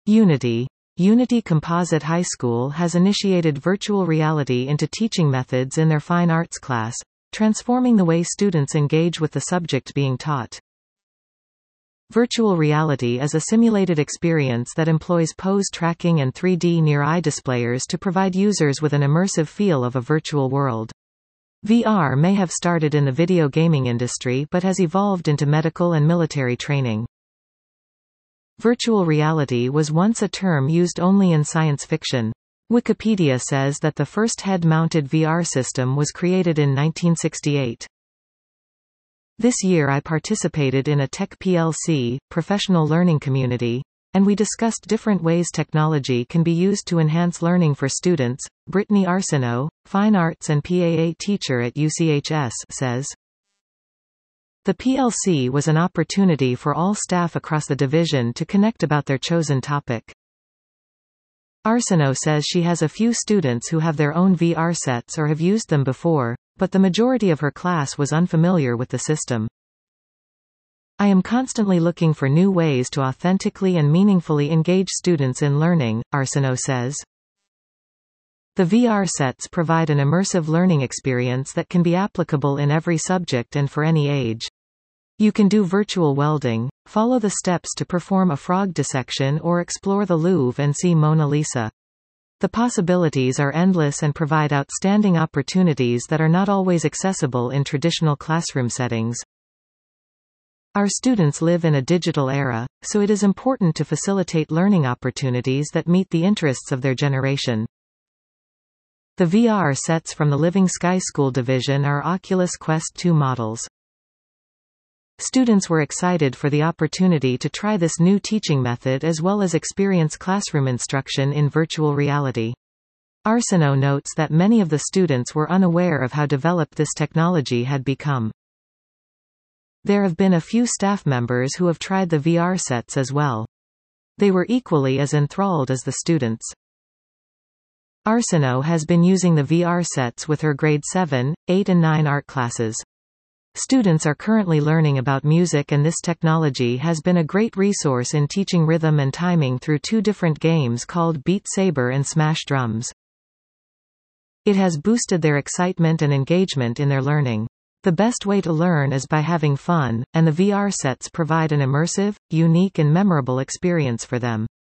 Unity. Unity Composite High School has initiated virtual reality into teaching methods in their fine arts class, transforming the way students engage with the subject being taught. Virtual reality is a simulated experience that employs pose tracking and 3D near-eye displayers to provide users with an immersive feel of a virtual world. VR may have started in the video gaming industry but has evolved into medical and military training. Virtual reality was once a term used only in science fiction. Wikipedia says that the first head-mounted VR system was created in 1968. This year I participated in a Tech PLC, professional learning community, and we discussed different ways technology can be used to enhance learning for students. Brittany Arsenault, fine arts and PAA teacher at UCHS, says, "The PLC was an opportunity for all staff across the division to connect about their chosen topic." Arsenault says she has a few students who have their own VR sets or have used them before, but the majority of her class was unfamiliar with the system. "I am constantly looking for new ways to authentically and meaningfully engage students in learning," Arsenault says. The VR sets provide an immersive learning experience that can be applicable in every subject and for any age. You can do virtual welding, follow the steps to perform a frog dissection, or explore the Louvre and see Mona Lisa. The possibilities are endless and provide outstanding opportunities that are not always accessible in traditional classroom settings. Our students live in a digital era, so it is important to facilitate learning opportunities that meet the interests of their generation. The VR sets from the Living Sky School division are Oculus Quest 2 models. Students were excited for the opportunity to try this new teaching method as well as experience classroom instruction in virtual reality. Arsenault notes that many of the students were unaware of how developed this technology had become. There have been a few staff members who have tried the VR sets as well. They were equally as enthralled as the students. Arsenault has been using the VR sets with her grade 7, 8 and 9 art classes. Students are currently learning about music, and this technology has been a great resource in teaching rhythm and timing through two different games called Beat Saber and Smash Drums. It has boosted their excitement and engagement in their learning. The best way to learn is by having fun, and the VR sets provide an immersive, unique and memorable experience for them.